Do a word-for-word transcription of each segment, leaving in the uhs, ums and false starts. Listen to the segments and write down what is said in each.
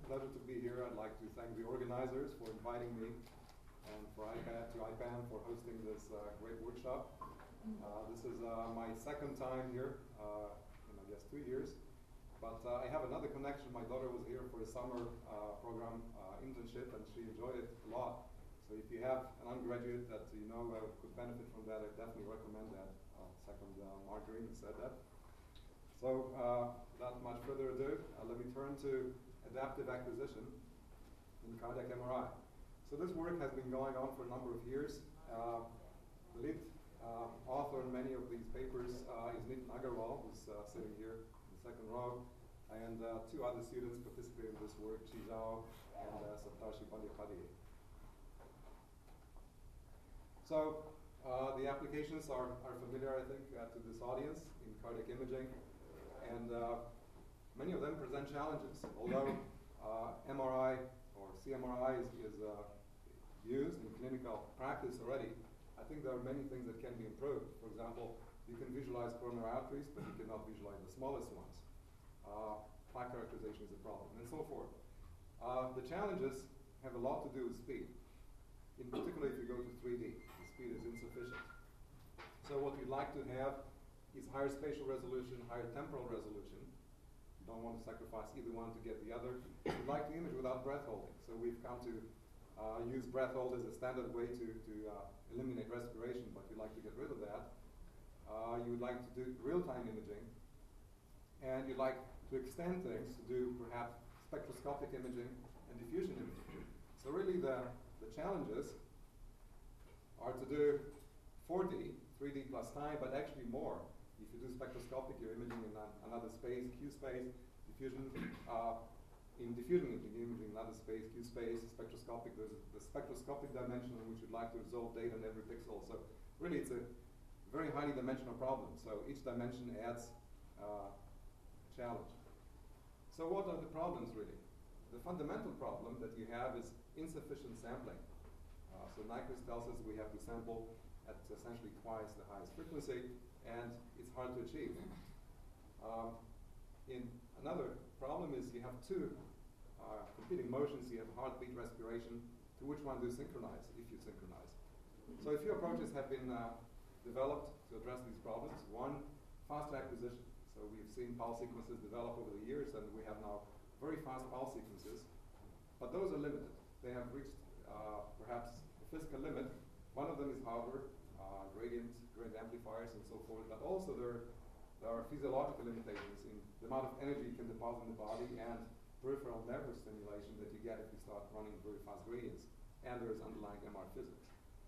pleasure to be here. I'd like to thank the organizers for inviting me and for iPad to IPAN for hosting this uh, great workshop. Uh, this is uh, my second time here uh, in, I guess, two years. But uh, I have another connection. My daughter was here for a summer uh, program uh, internship, and she enjoyed it a lot. So if you have an undergraduate that you know uh, could benefit from that, I definitely recommend that. Uh, second, uh, Margarine said that. So uh, without much further ado, uh, let me turn to adaptive acquisition in cardiac M R I. So this work has been going on for a number of years. Uh, the lead uh, author in many of these papers uh, is Nitin Agarwal, who's uh, sitting here in the second row, and uh, two other students participating in this work, Chi Zhao and uh, Saptarshi Bandyopadhyay. So uh, the applications are, are familiar, I think, uh, to this audience in cardiac imaging. And uh, many of them present challenges. Although uh, M R I or C M R I is, is uh, used in clinical practice already, I think there are many things that can be improved. For example, you can visualize coronary arteries, but you cannot visualize the smallest ones. Uh, plaque characterization is a problem, and so forth. Uh, the challenges have a lot to do with speed. In particular, if you go to three D, the speed is insufficient. So what we'd like to have is higher spatial resolution, higher temporal resolution. You don't want to sacrifice either one to get the other. We'd like to image without breath holding. So we've come to uh, use breath hold as a standard way to, to uh, eliminate respiration, but we'd like to get rid of that. Uh, you would like to do real-time imaging, and you'd like to extend things to do perhaps spectroscopic imaging and diffusion imaging. So really the, the challenges are to do four D, three D plus time, but actually more. If you do spectroscopic, you're imaging in another space, Q space, diffusion, uh, in diffusion imaging, imaging another space, Q space, spectroscopic, there's the spectroscopic dimension in which you'd like to resolve data in every pixel. So really it's a very highly dimensional problem. So each dimension adds uh, a challenge. So what are the problems really? The fundamental problem that you have is insufficient sampling. Uh, so Nyquist tells us we have to sample at essentially twice the highest frequency, and it's hard to achieve. Um, in another problem is you have two uh, competing motions. You have heartbeat, respiration. To which one do you synchronize, if you synchronize? So a few approaches have been uh, developed to address these problems. One, faster acquisition. So we've seen pulse sequences develop over the years, and we have now very fast pulse sequences. But those are limited. They have reached uh, perhaps a physical limit. One of them is hardware. Uh, gradient, gradient amplifiers, and so forth. But also there, there are physiological limitations in the amount of energy you can deposit in the body and peripheral nervous stimulation that you get if you start running very fast gradients. And there is underlying M R physics.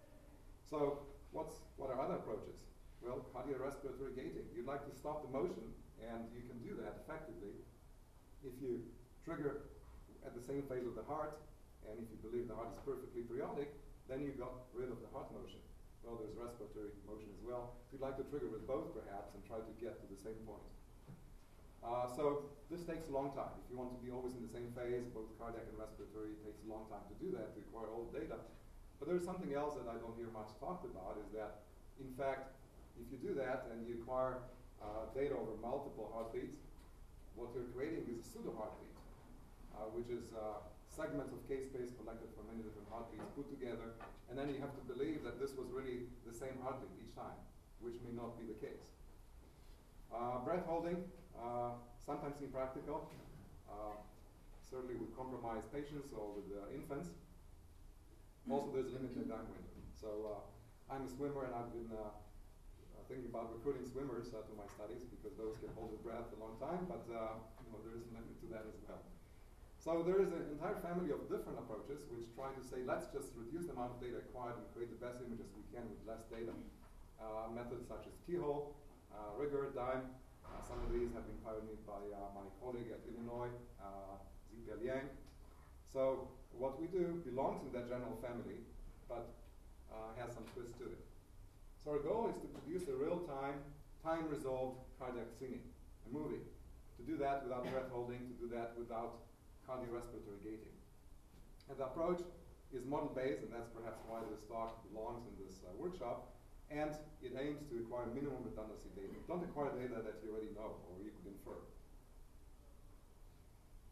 So what's, what are other approaches? Well, cardiorespiratory gating. You'd like to stop the motion, and you can do that effectively if you trigger at the same phase of the heart, and if you believe the heart is perfectly periodic, then you got rid of the heart motion. Well, there's respiratory motion as well. So you'd like to trigger with both, perhaps, and try to get to the same point. Uh, so this takes a long time. If you want to be always in the same phase, both cardiac and respiratory, it takes a long time to do that, to acquire all the data. But there's something else that I don't hear much talked about, is that, in fact, if you do that and you acquire uh, data over multiple heartbeats, what you're creating is a pseudo-heartbeat, uh, which is uh, segments of K-space collected from many different heartbeats put together, and then you have to believe that this was really the same heartbeat each time, which may not be the case. Uh, breath holding, uh, sometimes impractical, uh, certainly with compromised patients or with uh, infants. Also, there's a limited time window. So uh, I'm a swimmer, and I've been uh, thinking about recruiting swimmers uh, to my studies because those can hold their breath a long time, but uh, you know, there is a limit to that as well. So there is an entire family of different approaches which try to say, let's just reduce the amount of data acquired and create the best images we can with less data. Uh, methods such as keyhole, uh, rigor, dime. Uh, some of these have been pioneered by uh, my colleague at Illinois, uh, Zipia Liang. So what we do belongs in that general family, but uh, has some twist to it. So our goal is to produce a real-time, time-resolved cardiac scene, a movie. To do that without breath holding, to do that without cardiorespiratory gating. And the approach is model-based, and that's perhaps why this talk belongs in this uh, workshop, and it aims to acquire minimum redundancy data. Don't acquire data that you already know or you could infer.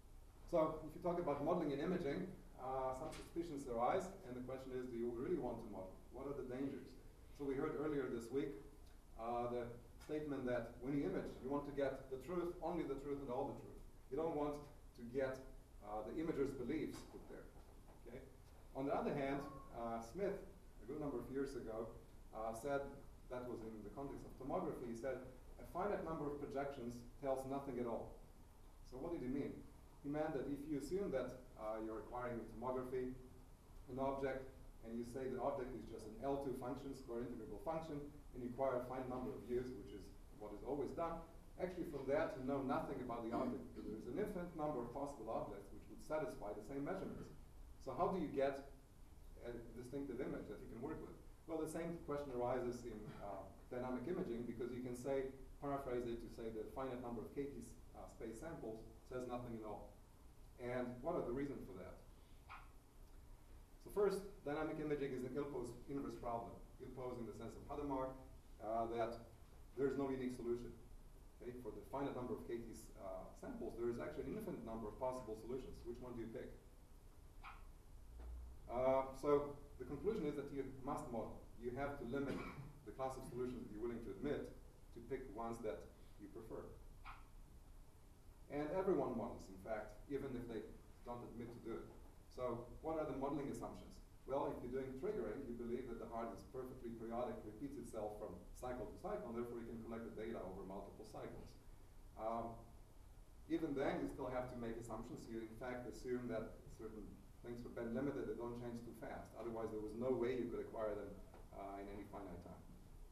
So if you talk about modeling and imaging, uh, some suspicions arise, and the question is, do you really want to model? What are the dangers? So we heard earlier this week uh, the statement that when you image, you want to get the truth, only the truth and all the truth. You don't want to get uh, the imager's beliefs put there. Okay? On the other hand, uh, Smith, a good number of years ago, uh, said, that was in the context of tomography, he said, a finite number of projections tells nothing at all. So what did he mean? He meant that if you assume that uh, you're acquiring in tomography an object, and you say the object is just an L two function, square integrable function, and you acquire a finite number of views, which is what is always done, actually from that you know nothing about the object, because there's an infinite number of possible objects which would satisfy the same measurements. So how do you get a distinctive image that you can work with? Well, the same question arises in uh, dynamic imaging, because you can say, paraphrase it to say that a finite number of K T uh, space samples says nothing at all. And what are the reasons for that? So first, dynamic imaging is an ill-posed inverse problem. Ill-posed in the sense of Hadamard, uh, that there is no unique solution. Okay? For the finite number of K T uh, samples, there is actually an infinite number of possible solutions. Which one do you pick? Uh, so the conclusion is that you must model. You have to limit the class of solutions that you're willing to admit to pick ones that you prefer. And everyone models, in fact, even if they don't admit to do it. So what are the modeling assumptions? Well, if you're doing triggering, you believe that the hard is perfectly periodic, repeats itself from cycle to cycle, and therefore you can collect the data over multiple cycles. Um, even then, you still have to make assumptions. You, in fact, assume that certain things are band limited, they don't change too fast. Otherwise, there was no way you could acquire them uh, in any finite time.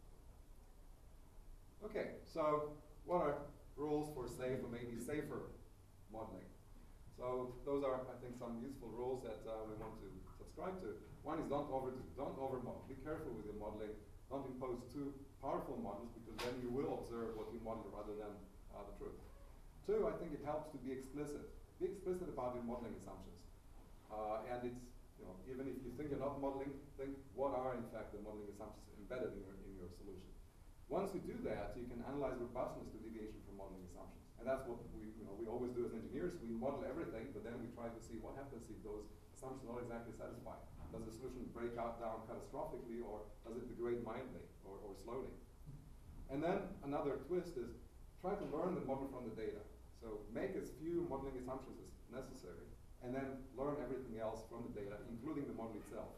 Okay, so what are rules for safe or maybe safer modeling? So those are, I think, some useful rules that uh, we want to subscribe to. One is don't over don't over model. Be careful with your modeling. Don't impose too powerful models, because then you will observe what you model rather than uh, the truth. Two, I think it helps to be explicit. Be explicit about your modeling assumptions. Uh, and it's, you know, even if you think you're not modeling, think what are in fact the modeling assumptions embedded in your in your solution. Once you do that, you can analyze robustness to deviation from modeling assumptions. And that's what we, you know, we always do as engineers. We model everything, but then we try to see what happens if those assumptions are not exactly satisfied. Does the solution break out down catastrophically, or does it degrade mildly or, or slowly? And then another twist is try to learn the model from the data. So make as few modeling assumptions as necessary, and then learn everything else from the data, including the model itself.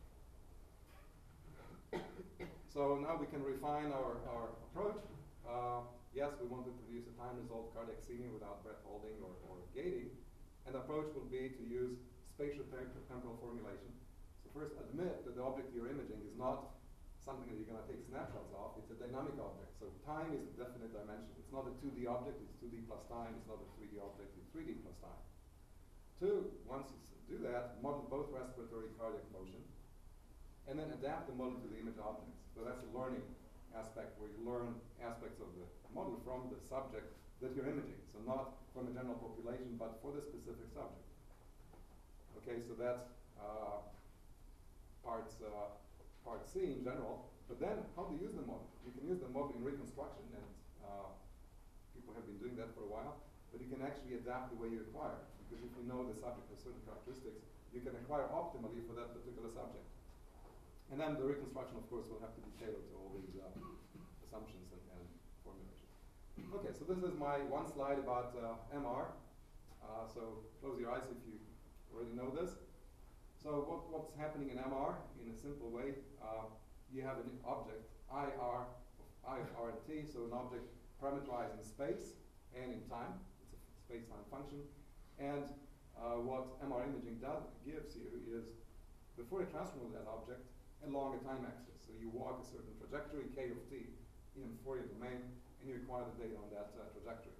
So now we can refine our, our approach. Uh, yes, we want to produce a time-resolved cardiac scene without breath holding or, or gating. And the approach will be to use spatial temporal formulation. So first admit that the object you're imaging is not something that you're going to take snapshots of. It's a dynamic object. So time is a definite dimension. It's not a two D object, it's two D plus time. It's not a three D object, it's three D plus time. Two, once you do that, model both respiratory and cardiac motion, and then adapt the model to the image objects. So that's a learning aspect where you learn aspects of the model from the subject that you're imaging. So not from a general population, but for the specific subject. Okay, so that's uh, parts, uh, part C in general. But then, how to use the model? You can use the model in reconstruction, and uh, people have been doing that for a while. But you can actually adapt the way you acquire. Because if you know the subject has certain characteristics, you can acquire optimally for that particular subject. And then the reconstruction, of course, will have to be tailored to all these uh, assumptions and, and formulations. Okay, so this is my one slide about uh, M R. Uh, so close your eyes if you already know this. So what, what's happening in M R in a simple way? Uh, you have an object, I R, I, R, and T, so an object parameterized in space and in time. It's a space-time function. And uh, what M R imaging does, gives you is the Fourier transform of that object along a time axis. So you walk a certain trajectory, K of T, in a Fourier domain, and you acquire the data on that uh, trajectory.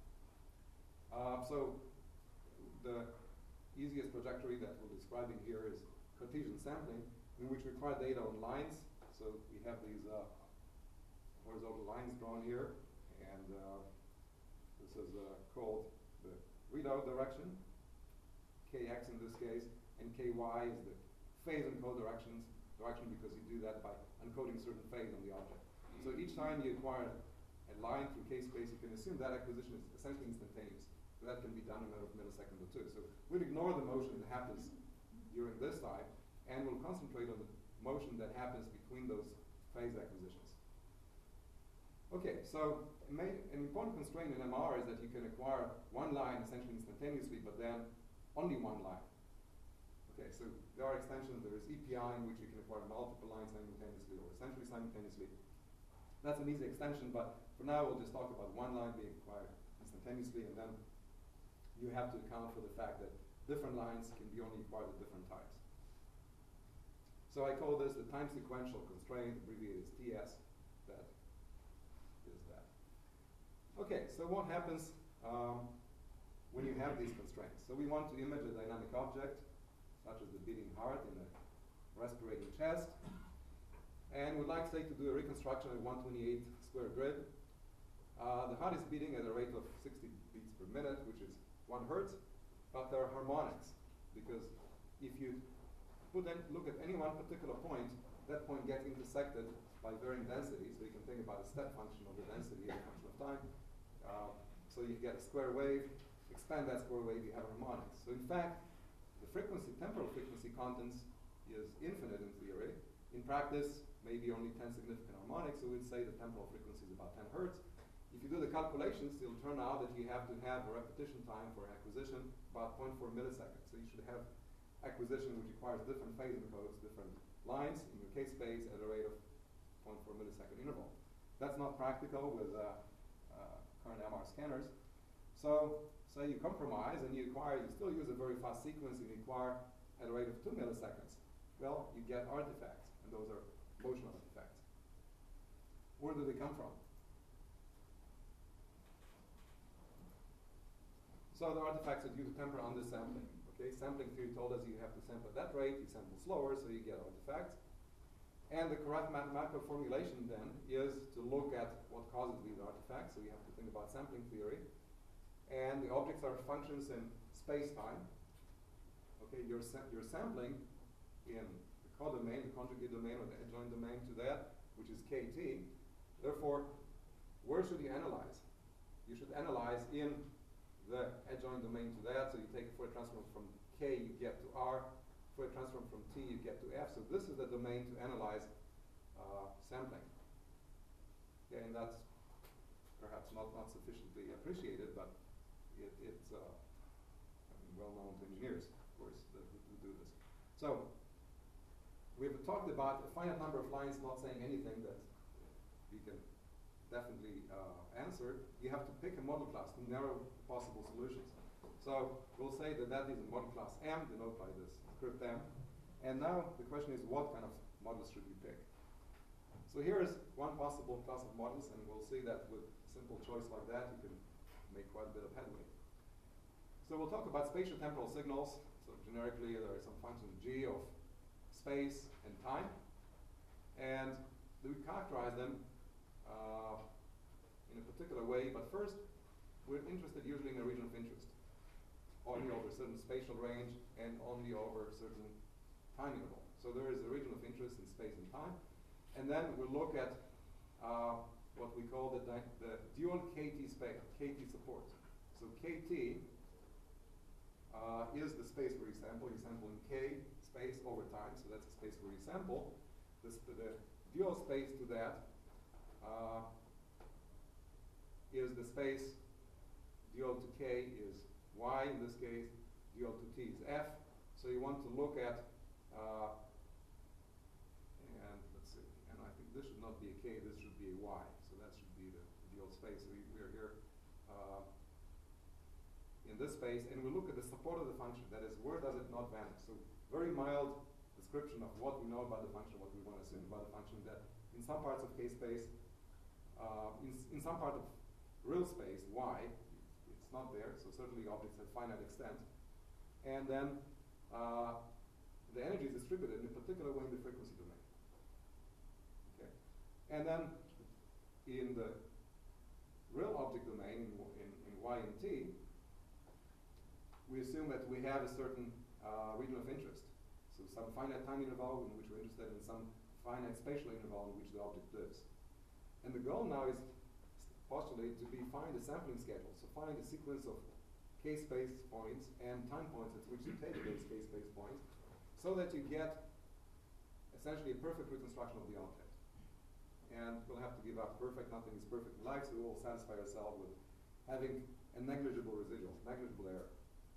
Uh, so the easiest trajectory that we're describing here is Cartesian sampling, in which we acquire data on lines. So we have these uh, horizontal lines drawn here, and uh, this is uh, called the readout direction, Kx in this case, and Ky is the phase encode directions, direction because you do that by encoding certain phase on the object. So each time you acquire a line through K space, you can assume that acquisition is essentially instantaneous. that can be done in a matter of millisecond or two. So we'll ignore the motion that happens during this time, and we'll concentrate on the motion that happens between those phase acquisitions. Okay, so an important constraint in M R is that you can acquire one line essentially instantaneously, but then only one line. Okay, so there are extensions. There is E P I, in which you can acquire multiple lines simultaneously or essentially simultaneously. That's an easy extension, but for now we'll just talk about one line being acquired instantaneously, and then you have to account for the fact that different lines can be only acquired at different times. So I call this the time sequential constraint, abbreviated as T S. That is that. Okay, so what happens um, when you have these constraints? So we want to image a dynamic object, such as the beating heart in a respirating chest. And we'd like, say, to do a reconstruction at one twenty-eight square grid. Uh, the heart is beating at a rate of sixty beats per minute, which is one hertz, but there are harmonics, because if you put in, look at any one particular point, that point gets intersected by varying density, so you can think about a step function of the density as a function of time. Uh, so you get a square wave, expand that square wave, you have harmonics. So in fact, the frequency, temporal frequency contents is infinite in theory. In practice, maybe only ten significant harmonics, so we'd say the temporal frequency is about ten hertz. If you do the calculations, it'll turn out that you have to have a repetition time for acquisition about zero point four milliseconds. So you should have acquisition which requires different phase encodes, different lines in your K-space at a rate of zero point four millisecond interval. That's not practical with uh, uh, current M R scanners. So say you compromise and you acquire, you still use a very fast sequence and you acquire at a rate of two milliseconds. Well, you get artifacts, and those are motion artifacts. Where do they come from? So the artifacts are due to temporal undersampling. Okay, sampling theory told us you have to sample at that rate, you sample slower, so you get artifacts. And the correct mathematical formulation then is to look at what causes these artifacts, so you have to think about sampling theory. And the objects are functions in space-time. Okay, you're, sa you're sampling in the codomain, the conjugate domain, or the adjoint domain to that, which is K T. Therefore, where should you analyze? You should analyze in the adjoint domain to that, so you take a Fourier transform from K, you get to R, Fourier transform from T, you get to F. So this is the domain to analyze uh, sampling. Okay, and that's perhaps not, not sufficiently appreciated, but it, it's uh, I mean, well known to engineers, of course, that who, who do this. So we've talked about a finite number of lines not saying anything that we can definitely uh, answer. You have to pick a model class to narrow possible solutions. So we'll say that that is a model class M, denoted by this script M. And now the question is, what kind of models should we pick? So here is one possible class of models, and we'll see that with a simple choice like that, you can make quite a bit of headway. So we'll talk about spatial temporal signals. So generically, there are some functions G of space and time. And we characterize them uh, in a particular way, but first, we're interested usually in a region of interest, only over a certain spatial range and only over a certain time interval. So there is a region of interest in space and time. And then we'll look at uh, what we call the, the dual K T space, K T support. So K T uh, is the space where you sample. You sample in K space over time, so that's the space where you sample. This, the dual space to that uh, is the space. Dual to K is Y in this case. Dual to T is F. So you want to look at uh, and let's see, and I think this should not be a K, this should be a Y. So that should be the, the dual space. So we, we are here uh, in this space, and we look at the support of the function. That is, where does it not vanish? So very mild description of what we know about the function, what we want to assume about the function, that in some parts of K space, uh, in, in some part of real space, Y, it's not there, so certainly objects have finite extent. And then uh, the energy is distributed in a particular way in the frequency domain. Okay. And then in the real object domain, in, in, in Y and T, we assume that we have a certain uh, region of interest. So some finite time interval in which we're interested in some finite spatial interval in which the object lives. And the goal now is postulate to be find a sampling schedule. So find a sequence of k-space points and time points at which you take those k-space points, so that you get essentially a perfect reconstruction of the object. And we'll have to give up perfect, nothing is perfect in life, so we'll satisfy ourselves with having a negligible residual, negligible error.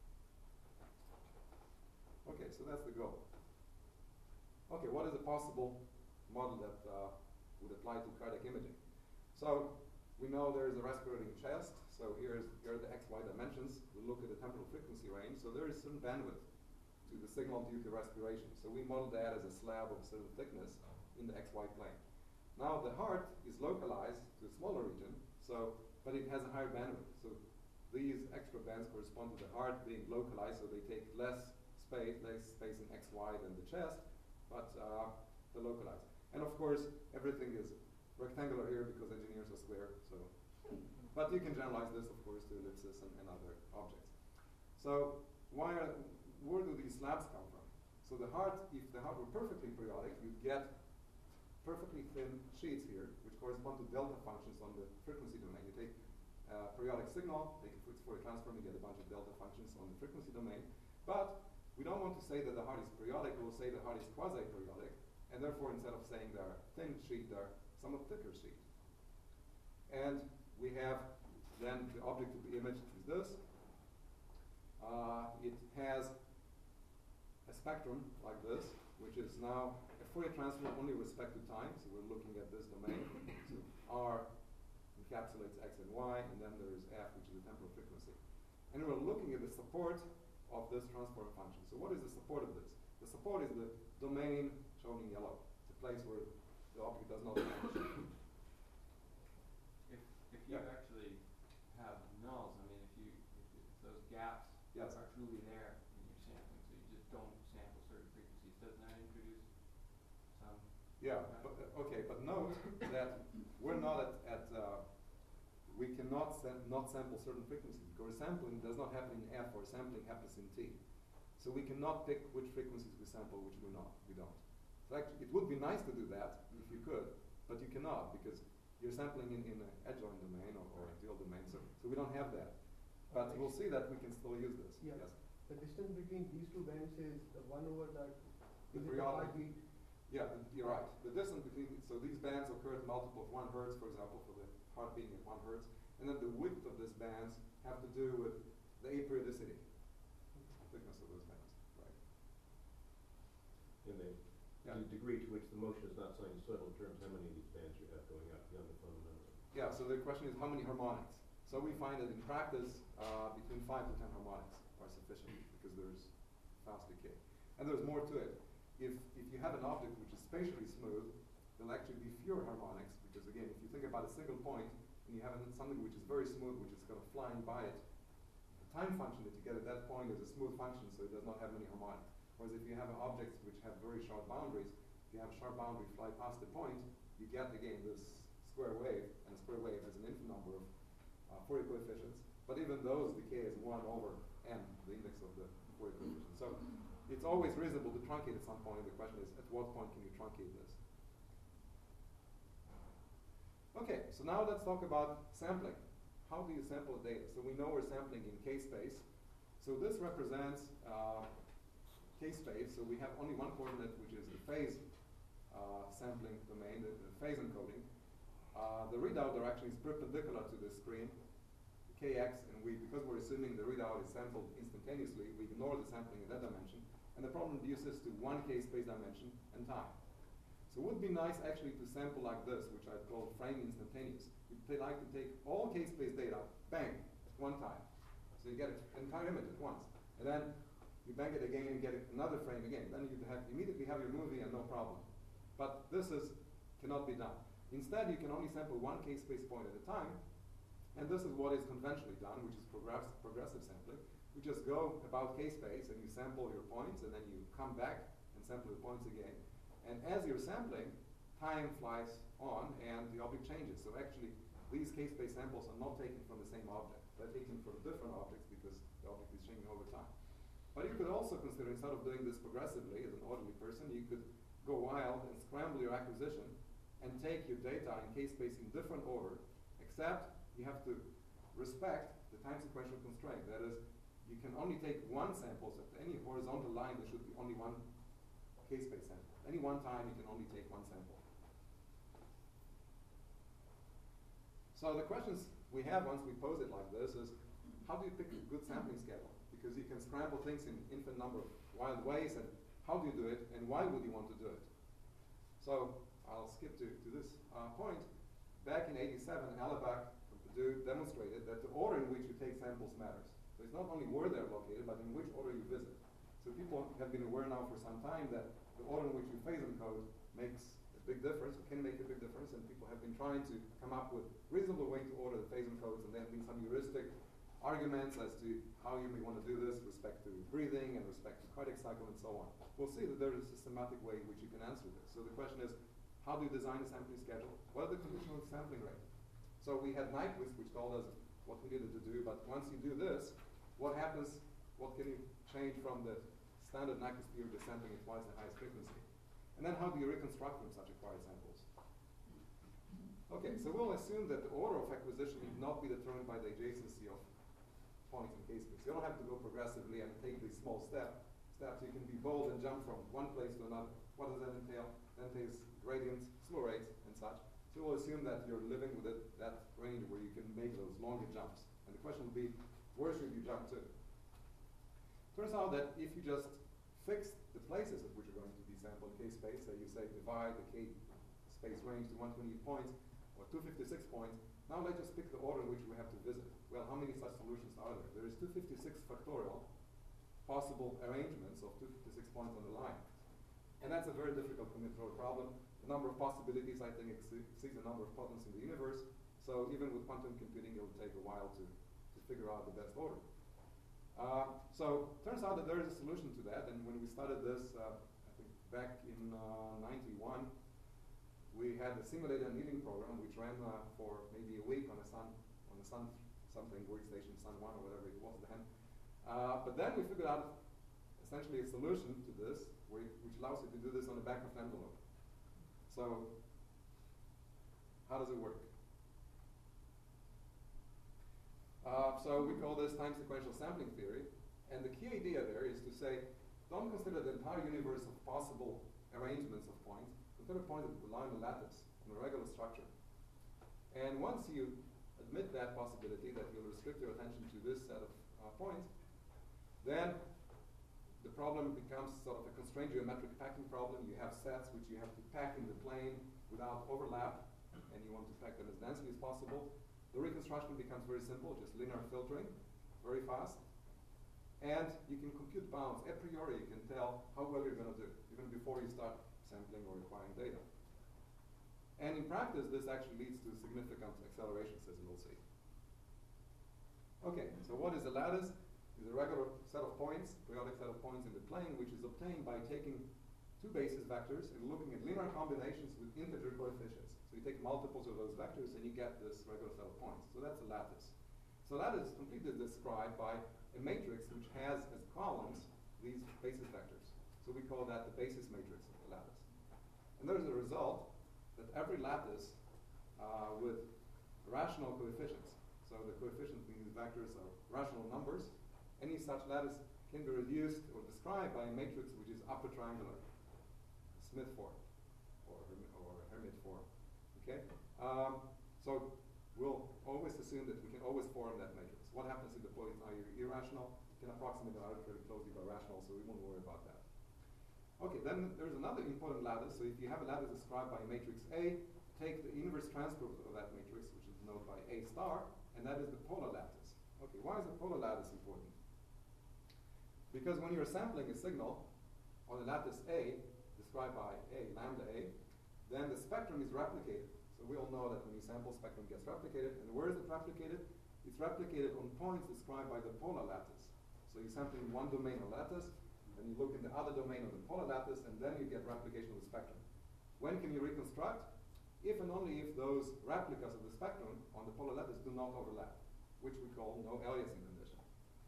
Okay, so that's the goal. Okay, what is a possible model that uh, would apply to cardiac imaging? So we know there is a respirating chest, so here's, here are the x, y dimensions. We look at the temporal frequency range, so there is some bandwidth to the signal due to respiration. So we model that as a slab of a certain thickness in the xy plane. Now the heart is localized to a smaller region, so but it has a higher bandwidth. So these extra bands correspond to the heart being localized, so they take less space, less space in xy than the chest, but uh, they're localized. And of course, everything is rectangular here because engineers are square. So, but you can generalize this, of course, to ellipses and, and other objects. So why are, where do these slabs come from? So the heart, if the heart were perfectly periodic, you'd get perfectly thin sheets here, which correspond to delta functions on the frequency domain. You take a periodic signal, take a Fourier transform, you get a bunch of delta functions on the frequency domain. But we don't want to say that the heart is periodic, we'll say the heart is quasi-periodic, and therefore instead of saying they're thin sheet, they're somewhat thicker sheet. And we have then the object to be imaged is this. Uh, it has a spectrum like this, which is now a Fourier transform only with respect to time, so we're looking at this domain. So R encapsulates x and y, and then there is f, which is the temporal frequency. And we're looking at the support of this transform function. So what is the support of this? The support is the domain shown in yellow. It's a place where the object does not vanish. If, if you yeah. actually have nulls, I mean, if you if, if those gaps yes. are truly there in your sampling, so you just don't sample certain frequencies, doesn't that introduce some? Yeah, but, uh, okay, but note that we're not at, at uh, we cannot sam not sample certain frequencies because sampling does not happen in F, or sampling happens in T. So we cannot pick which frequencies we sample, which we not. We don't. So actually, it would be nice to do that if you could, but you cannot because you're sampling in, in an adjoint domain or, or a dual domain. So, so we don't have that. But okay. We'll see that we can still use this. Yeah. Yes. The distance between these two bands is the one over that. The periodic. Yeah, you're right. The distance between, so these bands occur at multiple of one hertz, for example, for the heart beating at one hertz. And then the width of these bands have to do with the aperiodicity, the thickness of those bands, right? And the, yeah. the degree to which the motion is not sinusoidal determines how many of these bands you have going up beyond the fundamental. Yeah, so the question is how many harmonics? So we find that in practice, uh, between five to ten harmonics are sufficient because there's fast decay. And there's more to it. If, if you have an object which is spatially smooth, there'll actually be fewer harmonics because, again, if you think about a single point and you have something which is very smooth, which is kind of flying by it, the time function that you get at that point is a smooth function, so it does not have many harmonics. Whereas if you have objects which have very sharp boundaries, if you have a sharp boundary fly past the point, you get, again, this square wave, and a square wave has an infinite number of uh, Fourier coefficients, but even those decay as one over n, the index of the Fourier coefficient. So it's always reasonable to truncate at some point, and the question is, at what point can you truncate this? Okay, so now let's talk about sampling. How do you sample data? So we know we're sampling in k-space. So this represents uh, k-space, so we have only one coordinate, which is the phase uh, sampling domain, the, the phase encoding. Uh, the readout direction is perpendicular to the screen, kx, and we, because we're assuming the readout is sampled instantaneously, we ignore the sampling in that dimension, and the problem reduces to one k-space dimension and time. So it would be nice actually to sample like this, which I call frame instantaneous. You'd like to take all k-space data, bang, at one time. So you get an entire image at once. And then you bang it again and get another frame again. Then you have immediately have your movie and no problem. But this is cannot be done. Instead, you can only sample one k-space point at a time. And this is what is conventionally done, which is progress progressive sampling. You just go about k-space and you sample your points, and then you come back and sample your points again. And as you're sampling, time flies on and the object changes. So actually, these k-space samples are not taken from the same object. They're taken from different objects because the object is changing over time. But you could also consider, instead of doing this progressively as an orderly person, you could go wild and scramble your acquisition and take your data in k-space in different order, except you have to respect the time sequential constraint. That is, you can only take one sample, so at any horizontal line there should be only one k-space sample. Any one time you can only take one sample. So the questions we have once we pose it like this is, how do you pick a good sampling schedule? Because you can scramble things in infinite number of wild ways, and how do you do it, and why would you want to do it? So I'll skip to, to this uh, point. Back in eighty-seven, Alabak from Purdue demonstrated that the order in which you take samples matters. So it's not only where they're located, but in which order you visit. So people have been aware now for some time that the order in which you phase encode makes a big difference, or can make a big difference, and people have been trying to come up with reasonable way to order the phase encodes, and there have been some heuristic arguments as to how you may want to do this with respect to breathing and respect to cardiac cycle and so on. We'll see that there is a systematic way in which you can answer this. So the question is, how do you design a sampling schedule? What is the conditional sampling rate? So we had Nyquist, which told us what we needed to do, but once you do this, what happens, what can you change from the standard Nyquist period of sampling at twice the highest frequency? And then how do you reconstruct from such acquired samples? Okay, so we'll assume that the order of acquisition need not be determined by the adjacency of points in k-space. You don't have to go progressively and take these small step, steps. You can be bold and jump from one place to another. What does that entail? That entails gradients, slew rates, and such. So we'll assume that you're living with it, that range where you can make those longer jumps. And the question will be, where should you jump to? Turns out that if you just fix the places at which you're going to be sampled in k-space, so you say divide the k-space range to one hundred twenty-eight points or two hundred fifty-six points, now let's just pick the order in which we have to visit. Well, how many such solutions are there? There is two hundred fifty-six factorial possible arrangements of two hundred fifty-six points on the line. And that's a very difficult combinatorial problem. The number of possibilities, I think, exceeds the number of photons in the universe. So even with quantum computing, it will take a while to, to figure out the best order. Uh, so turns out that there is a solution to that. And when we started this, uh, I think back in uh, ninety-one, we had a simulated annealing program which ran uh, for maybe a week on a sun, on a sun something work station, Sun One or whatever it was then. Uh, but then we figured out essentially a solution to this, where, which allows you to do this on the back of an envelope. So how does it work? Uh, so we call this time sequential sampling theory, and the key idea there is to say, don't consider the entire universe of possible arrangements of points. Consider points that rely on the lattice, on a regular structure. And once you admit that possibility, that you'll restrict your attention to this set of uh, points, then the problem becomes sort of a constrained geometric packing problem. You have sets which you have to pack in the plane without overlap, and you want to pack them as densely as possible. The reconstruction becomes very simple, just linear filtering, very fast. And you can compute bounds. A priori, you can tell how well you're going to do, even before you start sampling or acquiring data. And in practice, this actually leads to significant accelerations, as we'll see. Okay, so what is a lattice? It's a regular set of points, periodic set of points in the plane, which is obtained by taking two basis vectors and looking at linear combinations with integer coefficients. So you take multiples of those vectors and you get this regular set of points. So that's a lattice. So lattice is completely described by a matrix which has as columns these basis vectors. So we call that the basis matrix of the lattice. And there's a result that every lattice uh, with rational coefficients, so the coefficients in these vectors are rational numbers, any such lattice can be reduced or described by a matrix which is upper triangular, Smith form, or, or Hermite form. Okay? Um, so we'll always assume that we can always form that matrix. What happens if the points are irrational? You can approximate it arbitrarily closely by rational, so we won't worry about that. Okay, then there's another important lattice. So if you have a lattice described by matrix A, take the inverse transpose of that matrix, which is denoted by A star, and that is the polar lattice. Okay, why is the polar lattice important? Because when you're sampling a signal on the lattice A, described by A, lambda A, then the spectrum is replicated. So we all know that when you sample, spectrum gets replicated. And where is it replicated? It's replicated on points described by the polar lattice. So you sample in one domain of lattice, and you look in the other domain of the polar lattice, and then you get replication of the spectrum. When can you reconstruct? If and only if those replicas of the spectrum on the polar lattice do not overlap, which we call no aliasing condition.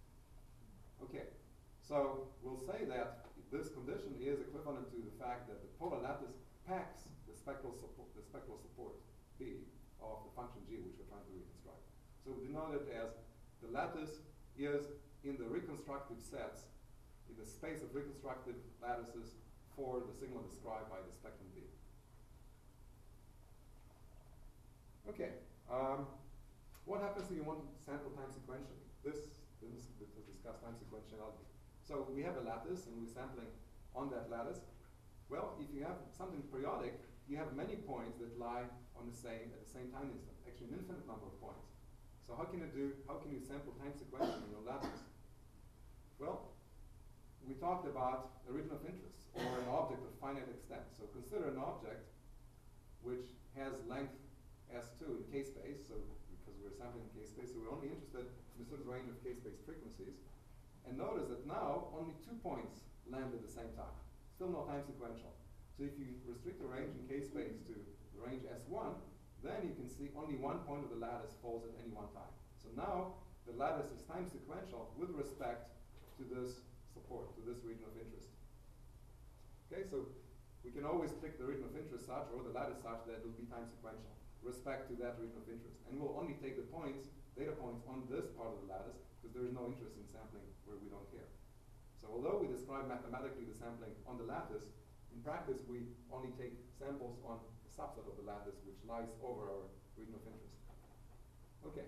Okay, so we'll say that this condition is equivalent to the fact that the polar lattice packs the spectral support, the spectral support B of the function G, which we're trying to reconstruct. So we denote it as the lattice is in the reconstructive sets, in the space of reconstructive lattices for the signal described by the spectrum B. Okay, um, what happens if you want to sample time sequentially? This, this is to discuss time sequentiality. So we have a lattice and we're sampling on that lattice. Well, if you have something periodic, you have many points that lie on the same at the same time instant, actually an infinite number of points. So how can you do, how can you sample time sequentially in your lattice? Well, we talked about a region of interest, or an object of finite extent. So consider an object which has length S two in k-space, so because we're sampling in k-space, so we're only interested in a certain range of k-space frequencies. And notice that now only two points land at the same time. Still no time sequential. So if you restrict the range in k-space to the range S one, then you can see only one point of the lattice falls at any one time. So now the lattice is time sequential with respect to this support, to this region of interest. Okay, so we can always pick the region of interest such, or the lattice such, that it will be time sequential, respect to that region of interest. And we'll only take the points, data points on this part of the lattice, because there is no interest in sampling where we don't care. So although we describe mathematically the sampling on the lattice, in practice we only take samples on a subset of the lattice which lies over our region of interest. Okay.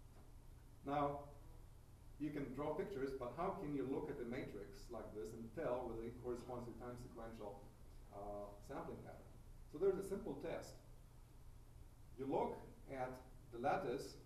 Now, you can draw pictures, but how can you look at the matrix like this and tell whether it corresponds to time sequential uh, sampling pattern? So there's a simple test. You look at the lattice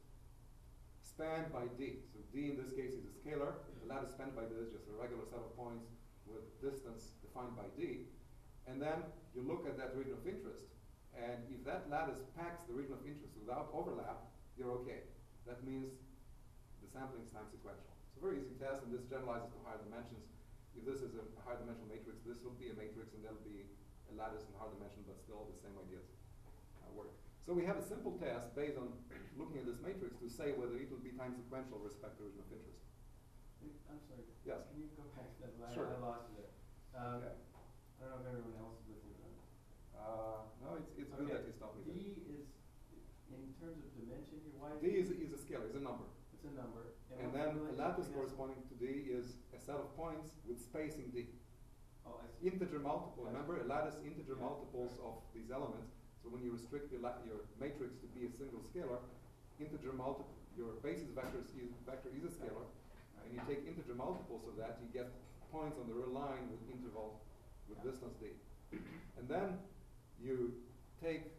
spanned by D. So D in this case is a scalar. The lattice spanned by D is just a regular set of points with distance defined by D. And then you look at that region of interest. And if that lattice packs the region of interest without overlap, you're okay. That means the sampling is time sequential. It's a very easy test, and this generalizes to higher dimensions. If this is a higher dimensional matrix, this will be a matrix, and there'll be a lattice in higher dimension, but still the same ideas uh, work. So we have a simple test based on looking at this matrix to say whether it will be time sequential with respect to region of interest. I'm sorry. Yes. Can you go back to that? I, Sure. I lost you there. Um, Okay. I don't know if everyone else is listening on it. Uh, no, it's, it's good Okay. that you stopped me there. D is, in terms of dimension here, why is D is, is a scalar, is a number. It's a number. And what's then the the relationship lattice between corresponding to D is a set of points with spacing D. S- Oh, I see. Integer multiple, Gotcha. remember, a lattice integer Yeah, multiples right. of these elements. So when you restrict your, la your matrix to be a single scalar, integer multiple, your basis vector is, vector is a scalar, Right. and you take integer multiples of that, you get points on the real line with interval with Yeah. distance D. And then you take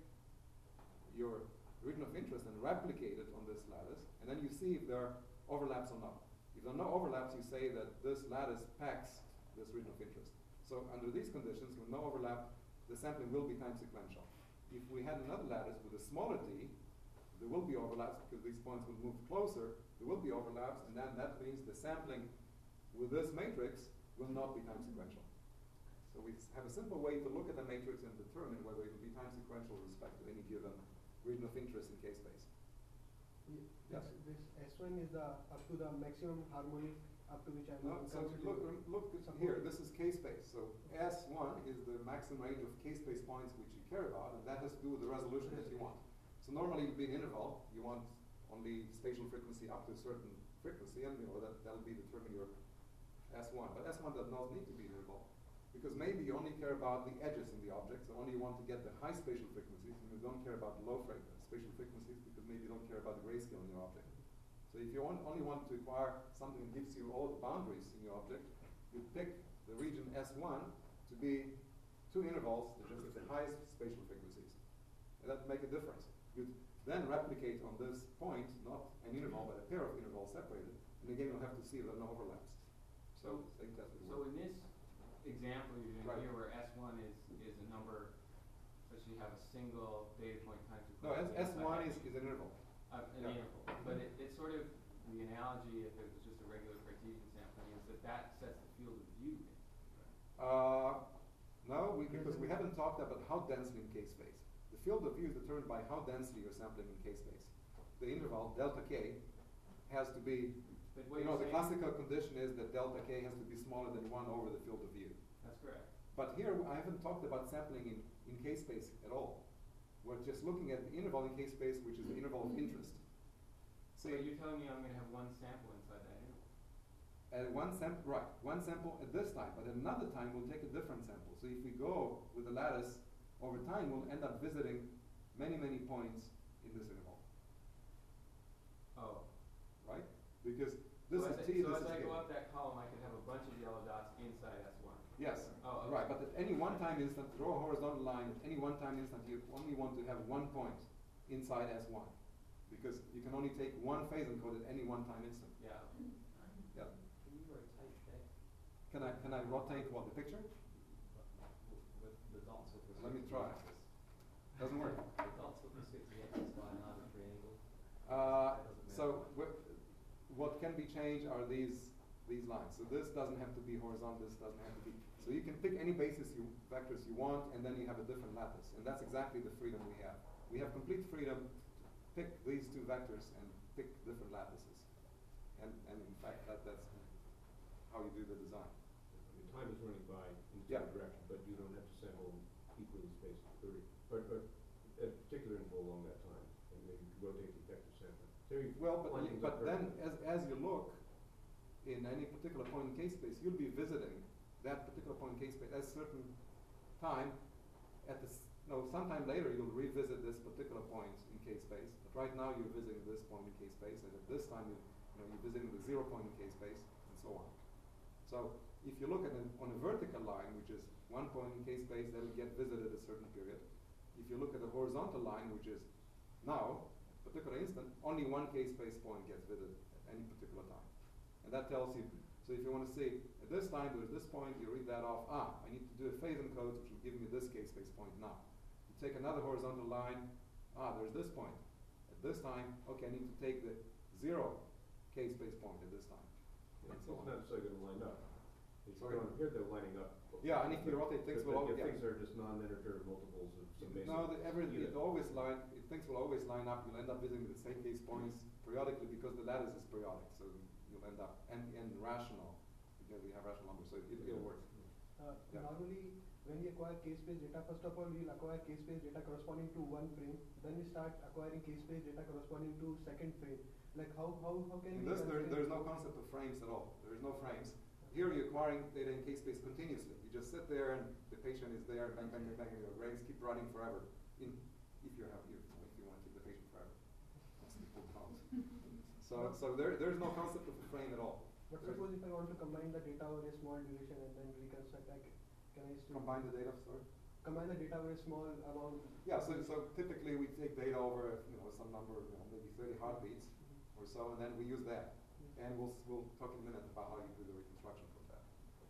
your region of interest and replicate it on this lattice, and then you see if there are overlaps or not. If there are no overlaps, you say that this lattice packs this region of interest. So under these conditions, with no overlap, the sampling will be time sequential. If we had another lattice with a smaller d, there will be overlaps because these points will move closer, there will be overlaps, and then that means the sampling with this matrix will not be time sequential. So we have a simple way to look at the matrix and determine whether it will be time sequential with respect to any given region of interest in k-space. Ye- Yes. This, this S one is the, up to the maximum harmonic up to which I'm No, so considering. look, rem- look support. here, this is k-space. So S one is the maximum range of k-space points which you care about, and that has to do with the resolution that you want. So normally you'd be an interval, you want only spatial frequency up to a certain frequency, and you know that that'll be determine your S one. But S one does not need to be an interval, because maybe you only care about the edges in the object, so only you want to get the high spatial frequencies, and you don't care about the low fre spatial frequencies because maybe you don't care about the grayscale in your object. So if you want, only want to acquire something that gives you all the boundaries in your object, you pick the region S one to be two intervals that just have the highest spatial frequencies. And that make a difference. You'd then replicate on this point, not an interval, but a pair of intervals separated, and again you'll have to see if there are no overlaps. So, same test would So work. in this example you're doing Right. here, where S one is is a number, such that you have a single data point time sequence. No, S, it's S1 like is, is an interval. Uh, an Yeah. interval, but it, it's sort of the analogy, if it was just a regular Cartesian sampling, is that that sets the field of view. Uh, no, we, because we haven't talked about how densely in k-space. The field of view is determined by how densely you're sampling in k-space. The interval, delta k, has to be, But what you know, you're the saying- classical condition is that delta k has to be smaller than one over the field of view. That's correct. But here, I haven't talked about sampling in, in k-space at all. We're just looking at the interval in k-space, which is the interval of interest. So See, you're telling me I'm going to have one sample inside that interval? at one sample, right, one sample at this time, but at another time we'll take a different sample. So if we go with the lattice over time, we'll end up visiting many, many points in this interval, Oh. right? Because this so is as T, I, so this as is I K. go up that column, I can have a bunch of yellow dots inside S one. Yes, Oh, okay. right, but at any one time instant, draw a horizontal line, at any one time instant, you only want to have one point inside S one. Because you can only take one phase encode at any one time instant. Yeah. Yeah. Can you rotate that Can I, can I rotate what, the picture? with the dots of the Let me six try. axis? Doesn't work. The dots of the six axis by an arbitrary angle. Uh, That doesn't so matter. wh- what can be changed are these these lines. So this doesn't have to be horizontal. This doesn't have to be. So you can pick any basis you vectors you want, and then you have a different lattice, and that's exactly the freedom we have. We have complete freedom to pick these two vectors and pick different lattices, and and in fact that that's how you do the design. I mean, time is running by in the Yeah. same direction, but you don't have to sample equally spaced thirty, or, or a particular interval along that time, and maybe rotate the effective sampling. Terry, Well, but, winding but up then perfectly. as, as you look in any particular point in K-space, you'll be visiting that particular point in K-space at a certain time. At this, no, sometime later you'll revisit this particular point in K-space. But right now you're visiting this point in K-space, and at this time you, you know, you're visiting the zero point in K-space, and so on. So if you look at an, on a vertical line, which is one point in K-space, that'll get visited at a certain period. If you look at the horizontal line, which is now, particular instant, only one K-space point gets visited at any particular time. And that tells you, so if you want to say, at this time there's this point, you read that off, ah, I need to do a phase encode which will give me this K-space point now. You take another horizontal line, ah, there's this point. At this time, okay, I need to take the zero K-space point at this time. Yeah, And it's so not on. necessarily going to line up. It's Sorry? going here, they're lining up. Yeah, and if you rotate, things But- will but al- yeah. Things are just non-integer multiples of some basic. No, the, every, unit. it always line, it, things will always line up. You'll end up visiting the same case points periodically because the lattice is periodic. So you'll end up, and, and rational, because we have rational numbers, so it, it'll work. Uh, Yeah. Normally, when we acquire K-space data, first of all, we'll acquire K-space data corresponding to one frame. Then we start acquiring K-space data corresponding to second frame. Like how, how, how can In we this, there, consider- there's no concept of frames at all. There's no frames. Here you're acquiring data in K-space continuously. You just sit there and the patient is there, bang, bang, bang, bang, and your grades keep running forever. In, if you have, if, if you want to keep the patient forever. Most people don't. So, so there, there's no concept of a frame at all. But There's- suppose if I want to combine the data over a small duration and then reconstruct, I ca- can I still Combine the data, sorry? combine the data over a small amount? Yeah, so, so typically we take data over, you know, some number, you know, maybe thirty heartbeats or so, and then we use that. And we'll, s- we'll talk in a minute about how you do the reconstruction from that.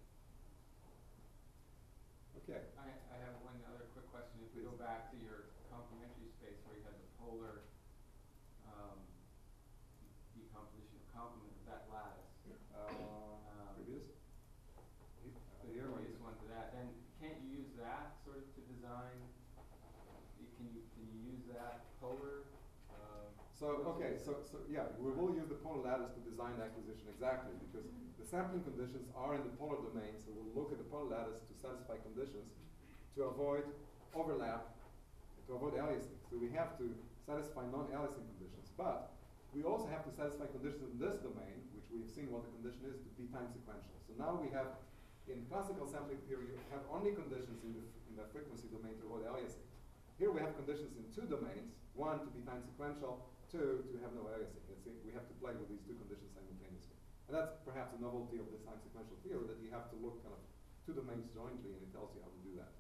Okay. I, I have one other quick question. If we go Please. back to your complementary space where you had the polar um, decomposition or complement of that lattice, Uh, Um, previous? He- uh, the Here, or- previous one to that, then can't you use that sort of to design? y- Can you can you use that polar? Uh, So, okay, so, so, yeah, we will use the polar lattice to design the acquisition exactly, because the sampling conditions are in the polar domain, so we'll look at the polar lattice to satisfy conditions to avoid overlap, to avoid aliasing. So we have to satisfy non-aliasing conditions, but we also have to satisfy conditions in this domain, which we've seen what the condition is, to be time sequential. So now we have, in classical sampling theory, you have only conditions in the, in the frequency domain to avoid aliasing. Here we have conditions in two domains, one to be time sequential, two to have no aliasing. It's, we have to play with these two conditions simultaneously. And that's perhaps a novelty of this time sequential theory, that you have to look kind of two domains jointly, and it tells you how to do that.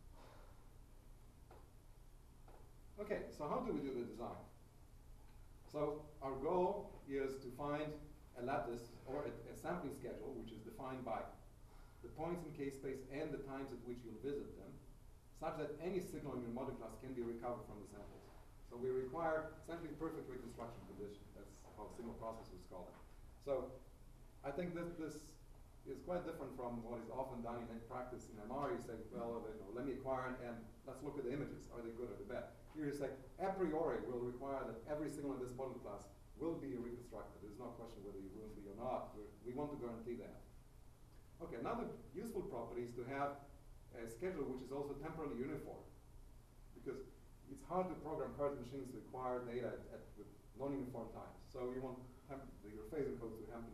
Okay, so how do we do the design? So our goal is to find a lattice or a, a sampling schedule, which is defined by the points in K-space and the times at which you'll visit them, such that any signal in your model class can be recovered from the samples. So we require essentially perfect reconstruction condition. That's how signal processors call it. So I think this, this is quite different from what is often done in practice in M R. You say, well, you know, let me acquire it and let's look at the images. Are they good or they bad? Here you say, a priori, we'll require that every signal in this model class will be reconstructed. There's no question whether you will be or not. We're, we want to guarantee that. Okay, another useful property is to have a schedule which is also temporally uniform, because it's hard to program card machines to acquire data at, at with non-uniform times. So you want temp- your phase encode to happen to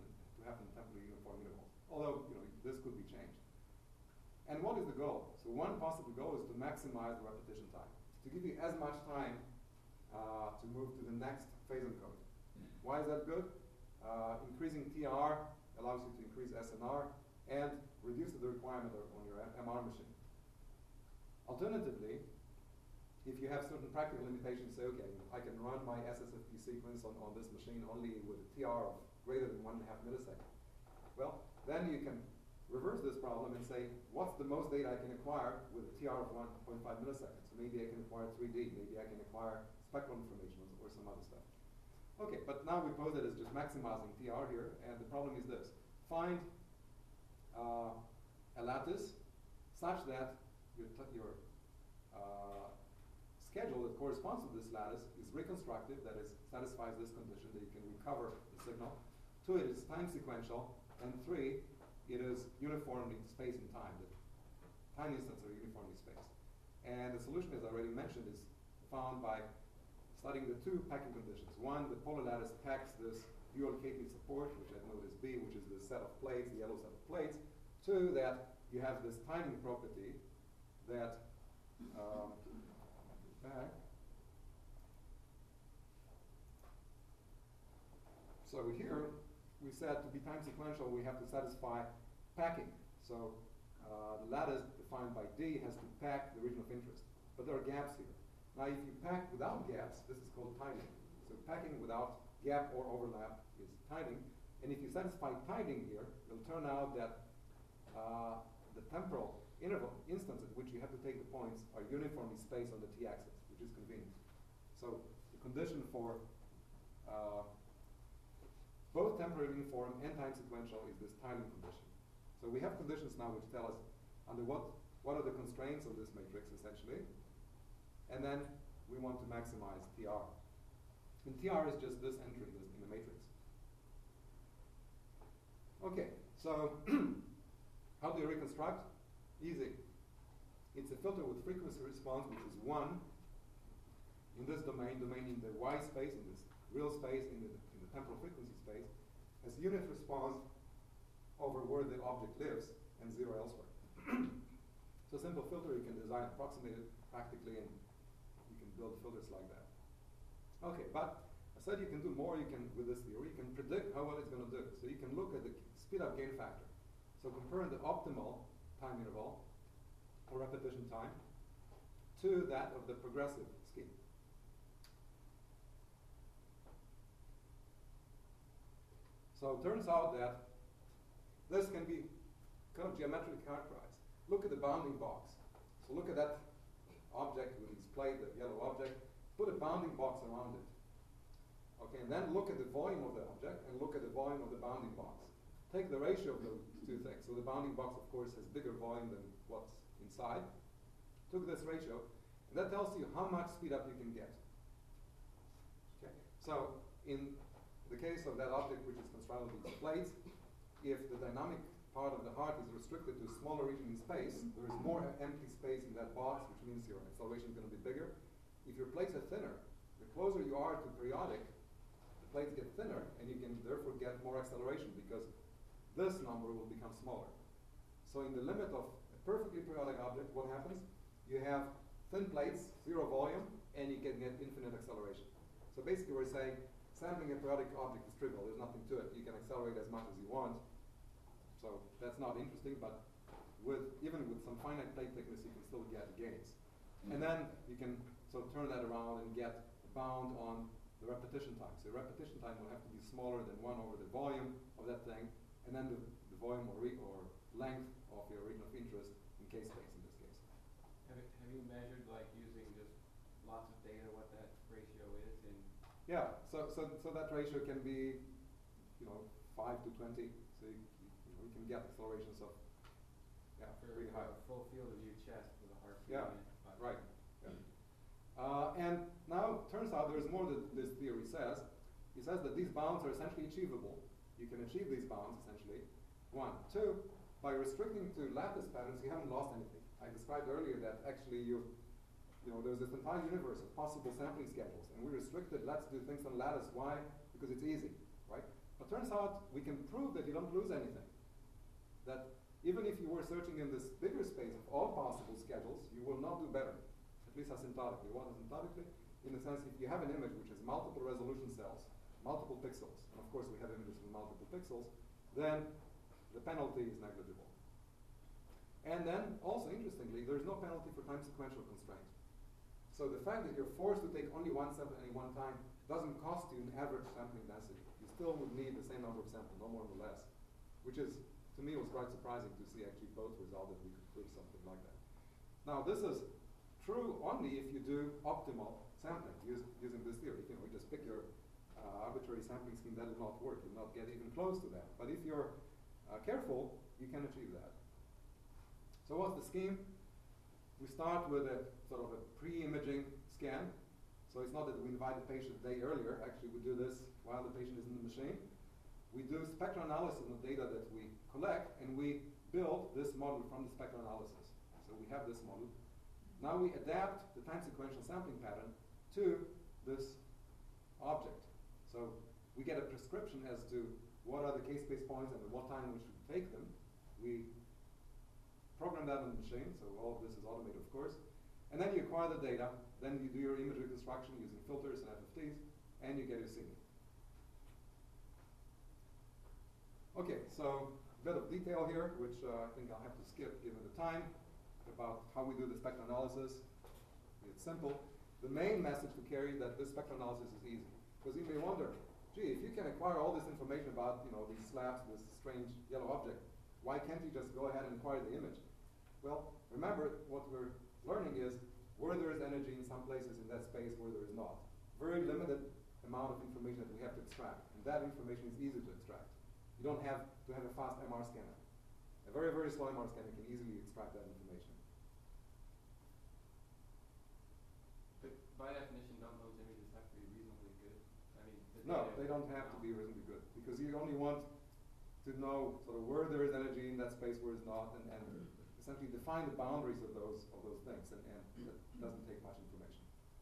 have them temporally uniform intervals. Although, you know, this could be changed. And what is the goal? So one possible goal is to maximize the repetition time, to give you as much time uh, to move to the next phase encoding. Why is that good? Uh, increasing T R allows you to increase S N R and reduces the requirement on your M R machine. Alternatively, if you have certain practical limitations, say, okay, I can run my S S F P sequence on, on this machine only with a T R of greater than one and a half millisecond. Well, then you can reverse this problem and say, what's the most data I can acquire with a T R of one point five milliseconds? So maybe I can acquire three D, maybe I can acquire spectral information or some other stuff. Okay, but now we pose it as just maximizing T R here, and the problem is this. Find uh, a lattice such that your, your uh, schedule that corresponds to this lattice is reconstructed, that is, satisfies this condition, that you can recover the signal. Two, it is time sequential, and three, it is uniformly spaced in time. The time instants are uniformly spaced. And the solution, as I already mentioned, is found by studying the two packing conditions. One, the polar lattice packs this dual K T support, which I denote as B, which is the set of plates, the yellow set of plates. Two, that you have this timing property that um, back. So here, we said to be time sequential, we have to satisfy packing. So uh, the lattice defined by D has to pack the region of interest. But there are gaps here. Now, if you pack without gaps, this is called timing. So packing without gap or overlap is timing. And if you satisfy timing here, it'll turn out that uh, the temporal interval instance at which you have to take the points are uniformly spaced on the t-axis, which is convenient. So the condition for uh, both temporary uniform and time sequential is this timing condition. So we have conditions now which tell us under what, what are the constraints of this matrix, essentially. And then we want to maximize T R. And T R is just this entry in the, in the matrix. Okay, so how do you reconstruct? Easy. It's a filter with frequency response, which is one in this domain, domain in the Y space, in this real space, in the, in the temporal frequency space, has unit response over where the object lives and zero elsewhere. So a simple filter, you can design, approximate it practically, and you can build filters like that. Okay, but I said you can do more. You can, with this theory, you can predict how well it's going to do. So you can look at the speed up gain factor. So comparing the optimal time interval or repetition time to that of the progressive scheme. So it turns out that this can be kind of geometrically characterized. Look at the bounding box. So look at that object with its plate, the yellow object. Put a bounding box around it. Okay, and then look at the volume of the object and look at the volume of the bounding box. Take the ratio of those two things. So the bounding box, of course, has bigger volume than what's inside. Took this ratio, and that tells you how much speed up you can get. Okay, so in the case of that object which is constructed with these plates, if the dynamic part of the heart is restricted to a smaller region in space, there is more empty space in that box, which means your acceleration is going to be bigger. If your plates are thinner, the closer you are to periodic, the plates get thinner, and you can therefore get more acceleration because this number will become smaller. So in the limit of a perfectly periodic object, what happens? You have thin plates, zero volume, and you can get infinite acceleration. So basically we're saying sampling a periodic object is trivial. There's nothing to it. You can accelerate as much as you want. So that's not interesting, but with even with some finite plate thickness, you can still get gains. And then you can sort of turn that around and get a bound on the repetition time. So repetition time will have to be smaller than one over the volume of that thing, and then the, the volume or, re or length of your region of interest in k-space in this case. Have, it, have you measured, like, using just lots of data, what that ratio is? In Yeah, so, so, so that ratio can be, you know, five to twenty. So you, you, you, know, you can get accelerations of, yeah, for pretty high. a full field of view chest with a heart Yeah, beating it, but- right. Yeah. Uh, and now, turns out there's more that this theory says. It says that these bounds are essentially achievable. You can achieve these bounds, essentially. One. Two, by restricting to lattice patterns, you haven't lost anything. I described earlier that actually you, you know, there's this entire universe of possible sampling schedules, and we restricted, let's do things on lattice. Why? Because it's easy, right? But turns out we can prove that you don't lose anything. That even if you were searching in this bigger space of all possible schedules, you will not do better, at least asymptotically. What asymptotically? In the sense, if you have an image which has multiple resolution cells, multiple pixels, and of course we have images with multiple pixels, then the penalty is negligible. And then, also interestingly, there is no penalty for time sequential constraint. So the fact that you're forced to take only one sample at any one time doesn't cost you an average sampling density. You still would need the same number of samples, no more no less. Which is, to me, was quite surprising to see actually both result that we could prove something like that. Now this is true only if you do optimal sampling use, using this theory. You know, you just pick your uh, arbitrary sampling scheme, that will not work. You'll not get even close to that. But if you're uh, careful, you can achieve that. So what's the scheme? We start with a sort of a pre-imaging scan. So it's not that we invite the patient a day earlier. Actually, we do this while the patient is in the machine. We do spectral analysis of the data that we collect, and we build this model from the spectral analysis. So we have this model. Now we adapt the time sequential sampling pattern to this object. So we get a prescription as to what are the k-space points and at what time we should take them. We program that on the machine, so all of this is automated, of course. And then you acquire the data, then you do your image reconstruction using filters and F F Ts, and you get your scene. Okay, so a bit of detail here, which uh, I think I'll have to skip given the time, about how we do the spectral analysis. It's simple. The main message to carry that this spectral analysis is easy. Because you may wonder, gee, if you can acquire all this information about you know, these slabs, this strange yellow object, why can't you just go ahead and acquire the image? Well, remember, what we're learning is where there is energy in some places in that space where there is not. Very limited amount of information that we have to extract. And that information is easy to extract. You don't have to have a fast M R scanner. A very, very slow M R scanner can easily extract that information. But by definition, don't those images have to be reasonably good? I mean, the No, data- they don't have to be reasonably good. Because you only want to know sort of where there is energy in that space, where it's not, and, and essentially define the boundaries of those of those things, and, and that doesn't take much information.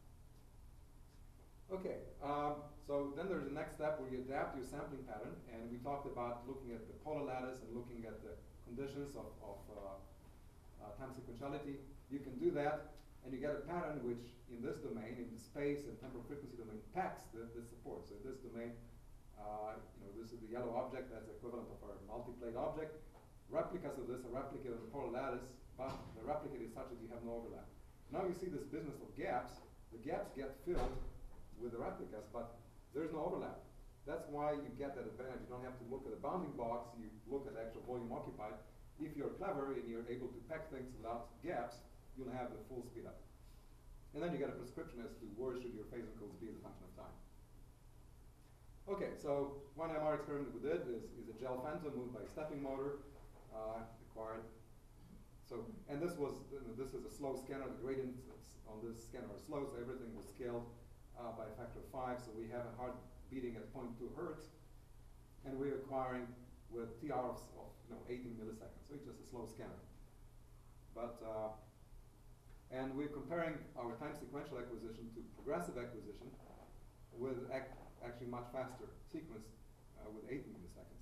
Okay, um, so then there's the next step where you adapt your sampling pattern, and we talked about looking at the polar lattice and looking at the conditions of, of uh, uh, time sequentiality. You can do that, and you get a pattern which, in this domain, in the space and temporal frequency domain, packs the, the support. So in this domain, uh, you know, this is the yellow object, that's the equivalent of our multiplate object. Replicas of this are replicated on the polar lattice, but the replicate is such that you have no overlap. Now you see this business of gaps. The gaps get filled with the replicas, but there's no overlap. That's why you get that advantage. You don't have to look at the bounding box, you look at the actual volume occupied. If you're clever and you're able to pack things without gaps, you'll have the full speed up. And then you get a prescription as to where should your phase encoders be as a function of time. Okay, so one M R experiment we did is, is a gel phantom moved by a stepping motor, uh, acquired. So, and this was, this is a slow scanner. The gradients on this scanner are slow, so everything was scaled uh, by a factor of five. So we have a heart beating at zero point two hertz, and we're acquiring with T R of, of you know, eighteen milliseconds. So it's just a slow scanner. But uh, and we're comparing our time sequential acquisition to progressive acquisition with ac actually much faster sequence uh, with eighteen milliseconds.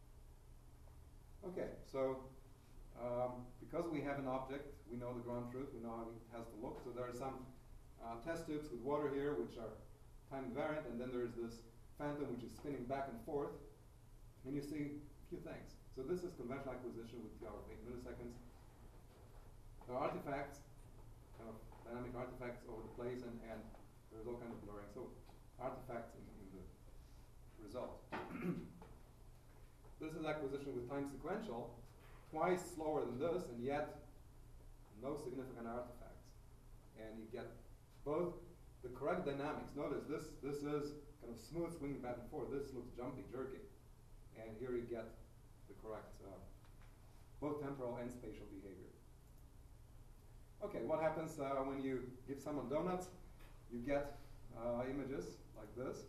Okay, so um, because we have an object, we know the ground truth, we know how it has to look. So there are some uh, test tubes with water here, which are time invariant, and then there's this phantom which is spinning back and forth, and you see a few things. So this is conventional acquisition with T R of eight milliseconds. There are artifacts, kind of dynamic artifacts over the place, and, and there's all kinds of blurring. So artifacts in, in the result. This is acquisition with time sequential, twice slower than this, and yet no significant artifacts. And you get both the correct dynamics. Notice this, this is kind of smooth swinging back and forth. This looks jumpy, jerky. And here you get the correct uh, both temporal and spatial behavior. Okay, what happens uh, when you give someone donuts? You get uh, images like this.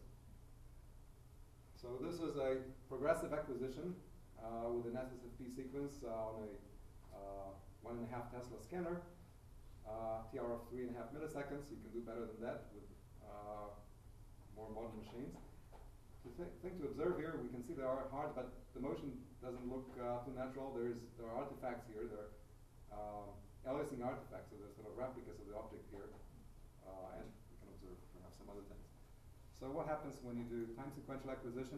So this is a progressive acquisition uh, with an S S F P sequence uh, on a uh, one and a half Tesla scanner, uh, T R of three and a half milliseconds. You can do better than that with uh, more modern machines. the th- thing to observe here, we can see they are hard, but the motion doesn't look uh, too natural. There is there are artifacts here. There are um, aliasing artifacts, so there's sort of replicas of the object here, uh, and we can observe perhaps some other things. So what happens when you do time sequential acquisition?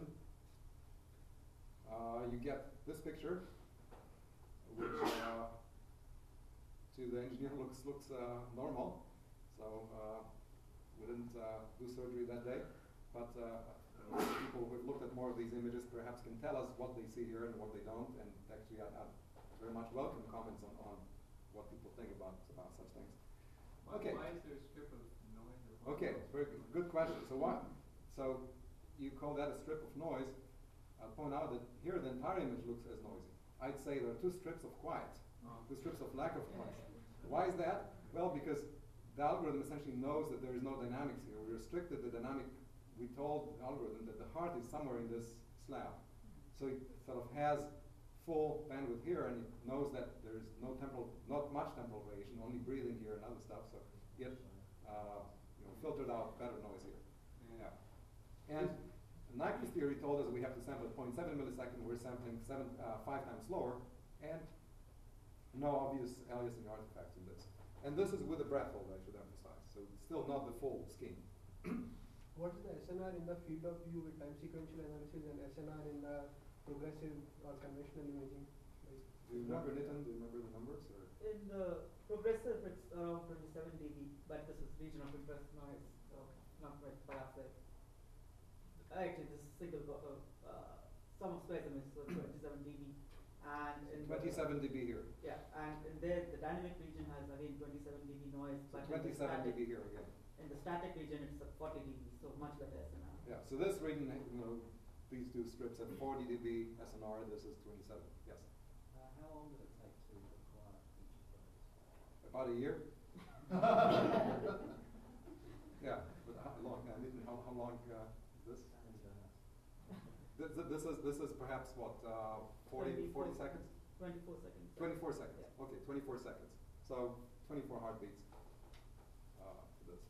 Uh, you get this picture, which uh, to the engineer looks looks uh, normal. So uh, we didn't uh, do surgery that day, but uh, people who have looked at more of these images perhaps can tell us what they see here and what they don't, and actually I, I very much welcome comments on, on what people think about uh, such things. Why, Okay. why is there a strip of noise? Or Okay, very good, good question. So what? So you call that a strip of noise? I'll point out that here the entire image looks as noisy. I'd say there are two strips of quiet, Oh. two strips of lack of quiet. Why is that? Well, because the algorithm essentially knows that there is no dynamics here. We restricted the dynamic. We told the algorithm that the heart is somewhere in this slab. So it sort of has full bandwidth here, and it knows that there is no temporal, not much temporal variation, only breathing here and other stuff. So it uh, you know, filtered out better noise here. Yeah. And Nyquist theory told us we have to sample at zero point seven millisecond. We're sampling seven, uh, five times slower, and no obvious aliasing artifacts in this. And this is with a breath hold, I should emphasize. So it's still not the full scheme. What is the S N R in the field of view with time sequential analysis and S N R in the progressive or conventional imaging? Like Do you remember, Nitin? Do you remember the numbers? Or? In the progressive, it's around twenty-seven dB, but this is region of interest noise, so not quite perhaps it. Actually, this single go- uh, uh, sum of squares is so twenty-seven dB, and in the- twenty-seven dB here. yeah, and in there the dynamic region has again twenty-seven dB noise, So but in the twenty-seven static, dB here again. in the static region it's uh, forty dB, so much better S N R. Yeah. So this region, you know, these two strips at forty dB S N R. This is twenty-seven. Yes. Uh, how long will it take to acquire each of those? About a year. Yeah. But how long? Uh, Nitin, how, how long uh, is this? And, uh, This, this is this is perhaps what uh, forty, forty twenty-four seconds. Twenty-four seconds. so- twenty-four seconds. Yeah. Okay, twenty-four seconds. So twenty-four heartbeats uh, for this.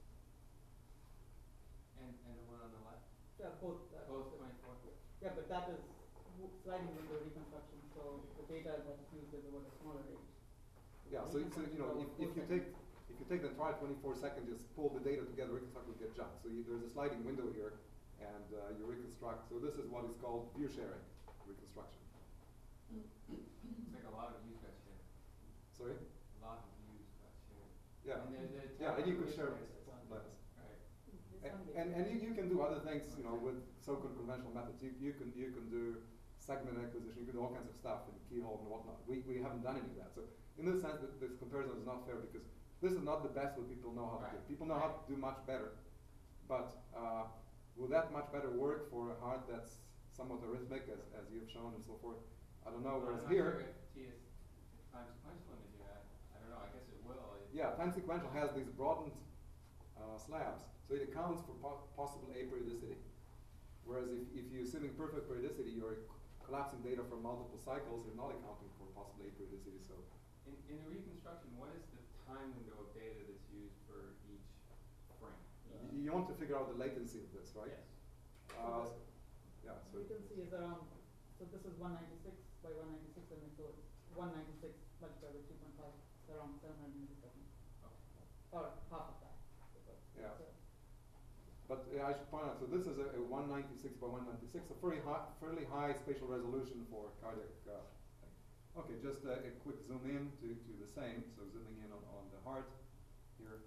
And, and the one on the left? Yeah, both. uh, Both twenty-four? Yeah, but that is w- sliding window reconstruction, so the data that is used is over a smaller range. Yeah. So, so you know, if, if you take if you take the entire twenty-four seconds, just pull the data together, reconstruct, will get jumped. So you, there's a sliding window here, and uh, you reconstruct. So this is what is called view sharing reconstruction. It's like a lot of views got shared. Sorry. A lot of views got shared. Yeah. And they're, they're Yeah, and you could share. temporary lens. Right. This And, one and, and you, you can do other things, you know, with so-called conventional methods. You, you can you can do segment acquisition, you can do all kinds of stuff in keyhole and whatnot. We, we haven't done any of that. So in this sense, th- this comparison is not fair because this is not the best what people know how to do. Right. People know how to do much better. But uh, will that much better work for a heart that's somewhat arrhythmic, as, as you've shown and so forth? I don't know. Well, Whereas I'm not here, sure if T S, if time sequential imaging, I, I don't know, I guess it will. It- yeah, time sequential has these broadened uh, slabs, so it accounts for po- possible aperiodicity. Whereas if, if you're assuming perfect periodicity, you're collapsing data from multiple cycles, you're not accounting for possible aperiodicity. So In, in the reconstruction, what is the time window of data that's used for each frame? y- you want to figure out the latency of this, right? Yes. Uh, yeah. So you can see is around, so this is one ninety-six by one ninety-six, and so it's one ninety-six multiplied by two point five, it's around seven hundred milliseconds, Okay. or half of that. because Yeah. it's a- But uh, I should point out, so this is a, a one ninety-six by one ninety-six, a fairly high, fairly high spatial resolution for cardiac. Uh, thing. Okay, just a, a quick zoom in to, to the same. So zooming in on, on the heart here.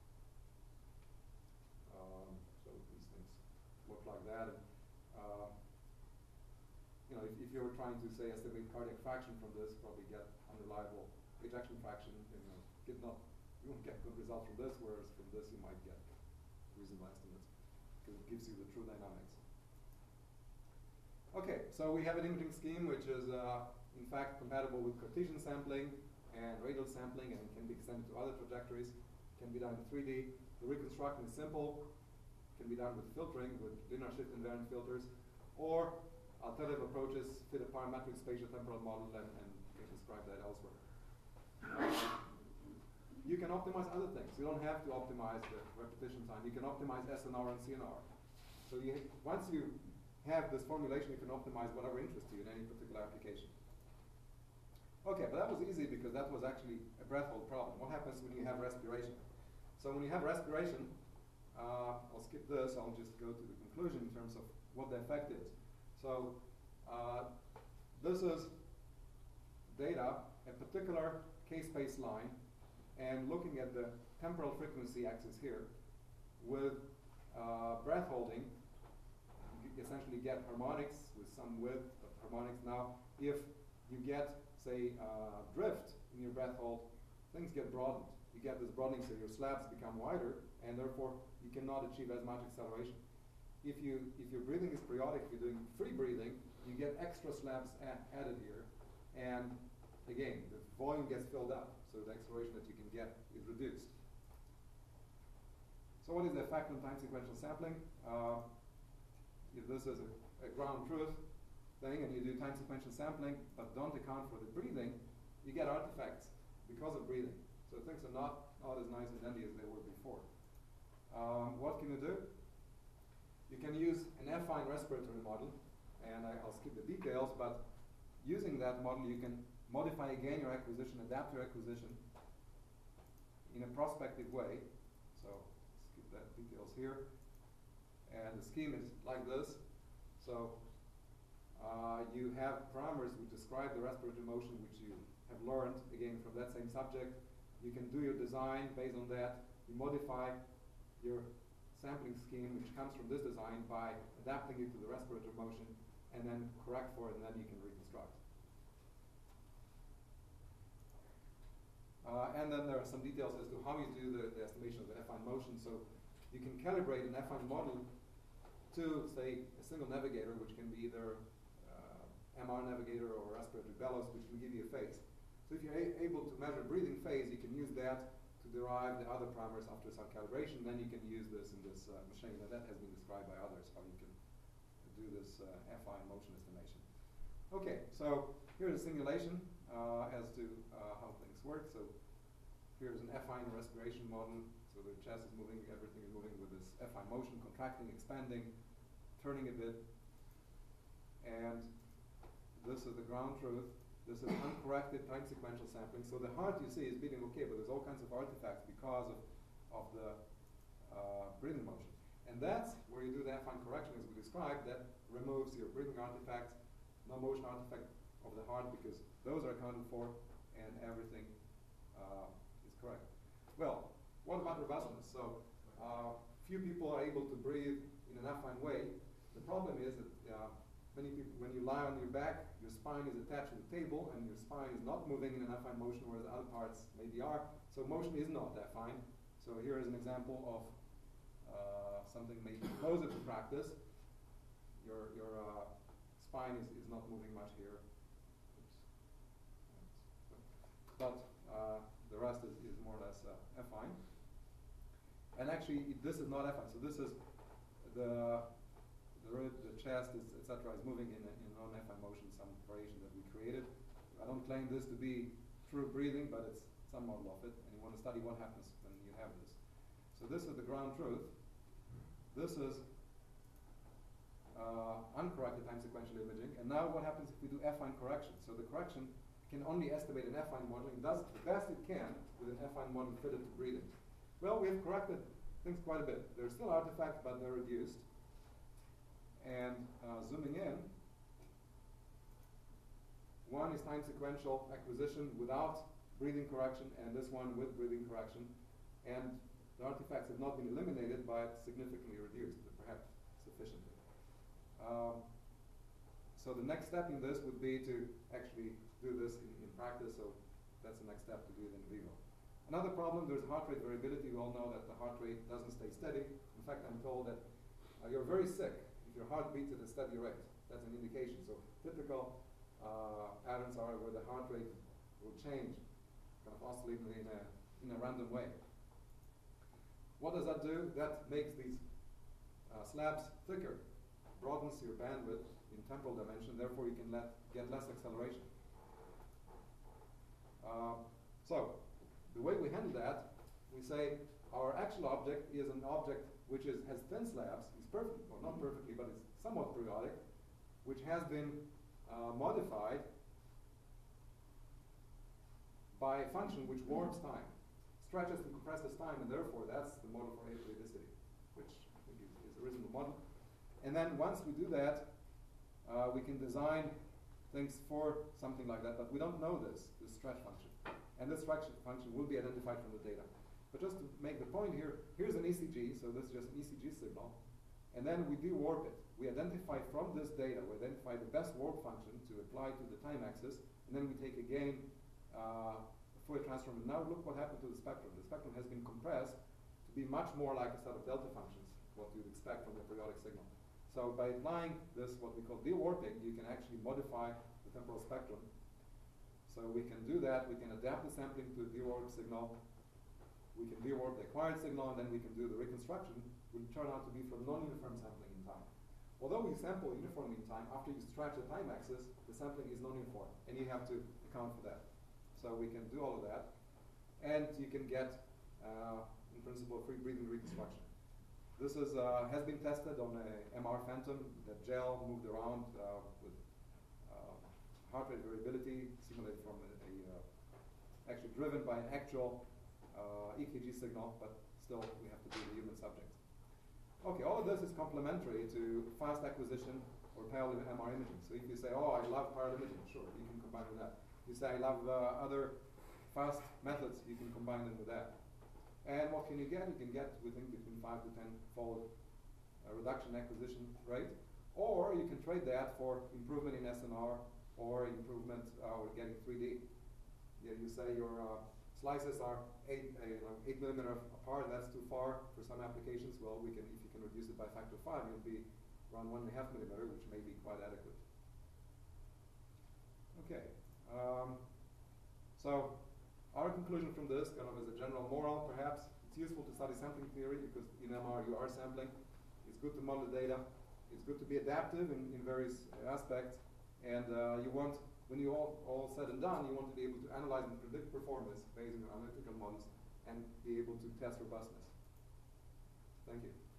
Um, so these things look like that. And, uh, you know, if, if you were trying to say estimate cardiac fraction from this, probably get unreliable ejection fraction. You know, get not you won't get good results from this, whereas from this you might get reasonable estimates because it gives you the true dynamics. Okay, so we have an imaging scheme which is uh, in fact compatible with Cartesian sampling and radial sampling and can be extended to other trajectories. Can be done in three D. The reconstruction is simple. Can be done with filtering, with linear shift invariant filters, or alternative approaches fit a parametric spatial temporal model and, and can describe that elsewhere. Uh, You can optimize other things. You don't have to optimize the repetition time. You can optimize S N R and C N R. So you, once you have this formulation, you can optimize whatever interests you in any particular application. Okay, but that was easy because that was actually a breath hold problem. What happens when you have respiration? So when you have respiration, uh, I'll skip this, I'll just go to the conclusion in terms of what the effect is. So uh, this is data, a particular k-space line, and looking at the temporal frequency axis here with uh, breath holding, you essentially get harmonics with some width of harmonics. Now, if you get, say, uh, drift in your breath hold, things get broadened. You get this broadening, so your slabs become wider, and therefore you cannot achieve as much acceleration. If you if your breathing is periodic, if you're doing free breathing, you get extra slabs a- added here, and again, the volume gets filled up, so the acceleration that you can get is reduced. So what is the effect on time sequential sampling? Uh, if this is a, a ground truth thing and you do time sequential sampling but don't account for the breathing, you get artifacts because of breathing. So things are not, not as nice and dandy as they were before. Um, what can you do? You can use an affine respiratory model, and I, I'll skip the details, but using that model you can modify again your acquisition, adapt your acquisition in a prospective way. So skip that details here. And the scheme is like this. So uh, you have parameters which describe the respiratory motion which you have learned, again, from that same subject. You can do your design based on that. You modify your sampling scheme, which comes from this design, by adapting it to the respiratory motion, and then correct for it, and then you can reconstruct. Uh, and then there are some details as to how you do the, the estimation of the affine motion. So you can calibrate an affine model to, say, a single navigator, which can be either uh, M R navigator or respiratory bellows, which can give you a phase. So if you're a able to measure breathing phase, you can use that to derive the other parameters after some calibration. Then you can use this in this uh, machine. And that has been described by others, how you can do this uh, affine motion estimation. Okay, so here's a simulation uh, as to uh, how things work. So here's an affine respiration model. So the chest is moving, everything is moving with this affine motion, contracting, expanding, turning a bit. And this is the ground truth. This is uncorrected time sequential sampling. So the heart you see is beating okay, but there's all kinds of artifacts because of, of the uh, breathing motion. And that's where you do the affine correction as we described, that removes your breathing artifacts, no motion artifact of the heart, because those are accounted for and everything uh, is correct. Well, what about robustness? So uh, few people are able to breathe in an affine way. The problem is that uh, many people, when you lie on your back, your spine is attached to the table and your spine is not moving in an affine motion, whereas other parts maybe are. So motion is not affine. So here is an example of uh, something maybe closer to practice. Your, your uh, spine is, is not moving much here. Oops. But uh, the rest is, is more or less uh, affine. And actually, it, this is not affine. So this is the the rib, the chest, et cetera, is moving in a, in non-affine motion, some variation that we created. I don't claim this to be true breathing, but it's some model of it, and you want to study what happens when you have this. So this is the ground truth. This is uh, uncorrected time sequential imaging. And now what happens if we do affine correction? So the correction can only estimate an affine model and does the best it can with an affine model fitted to breathing. Well, we have corrected things quite a bit. There are still artifacts, but they're reduced. And uh, zooming in, one is time sequential acquisition without breathing correction, and this one with breathing correction. And the artifacts have not been eliminated, but significantly reduced, but perhaps sufficiently. Um, so the next step in this would be to actually do this in, in practice, so that's the next step, to do it in vivo. Another problem, there's heart rate variability. We all know that the heart rate doesn't stay steady. In fact, I'm told that uh, you're very sick if your heart beats at a steady rate. That's an indication. So typical uh, patterns are where the heart rate will change, kind of oscillating in a, in a random way. What does that do? That makes these uh, slabs thicker, broadens your bandwidth in temporal dimension, therefore you can let, get less acceleration. Uh, so, the way we handle that, we say our actual object is an object which is, has thin slabs. It's perfect, well not perfectly, but it's somewhat periodic, which has been uh, modified by a function which warps time, stretches and compresses time, and therefore that's the model for aperiodicity, which I think is, is a reasonable model. And then once we do that, uh, we can design things for something like that, but we don't know this, this stretch function. And this stretch function will be identified from the data. But just to make the point here, here's an E C G, so this is just an E C G signal, and then we de-warp it. We identify from this data, we identify the best warp function to apply to the time axis, and then we take again uh, a Fourier transform. And now look what happened to the spectrum. The spectrum has been compressed to be much more like a set of delta functions, what you'd expect from the periodic signal. So by applying this, what we call de-warping, you can actually modify the temporal spectrum. So we can do that. We can adapt the sampling to a de-warped signal. We can de-warp the acquired signal, and then we can do the reconstruction, which turn out to be from non-uniform sampling in time. Although we sample uniformly in time, after you stretch the time axis, the sampling is non-uniform, and you have to account for that. So we can do all of that, and you can get, uh, in principle, free breathing reconstruction. This is, uh, has been tested on a M R Phantom. The gel moved around uh, with uh, heart rate variability simulated from a, a uh, actually driven by an actual uh, E K G signal, but still we have to do the human subjects. Okay, all of this is complementary to fast acquisition or parallel M R imaging. So if you say, oh, I love parallel imaging, sure, you can combine with that. You say, I love uh, other fast methods, you can combine them with that. And what can you get? You can get, we think, between five to ten fold uh, reduction acquisition rate. Or you can trade that for improvement in S N R or improvement uh, or getting three D. Yeah, you say your uh, slices are eight, uh, you know, eight millimeter apart, that's too far for some applications. Well, we can, if you can reduce it by a factor of five, you'll be around one and a half millimeter, which may be quite adequate. Okay. Um, so our conclusion from this, kind of as a general moral, perhaps, it's useful to study sampling theory because in M R you are sampling. It's good to model the data. It's good to be adaptive in, in various aspects. And uh, you want, when you all, all said and done, you want to be able to analyze and predict performance based on analytical models and be able to test robustness. Thank you.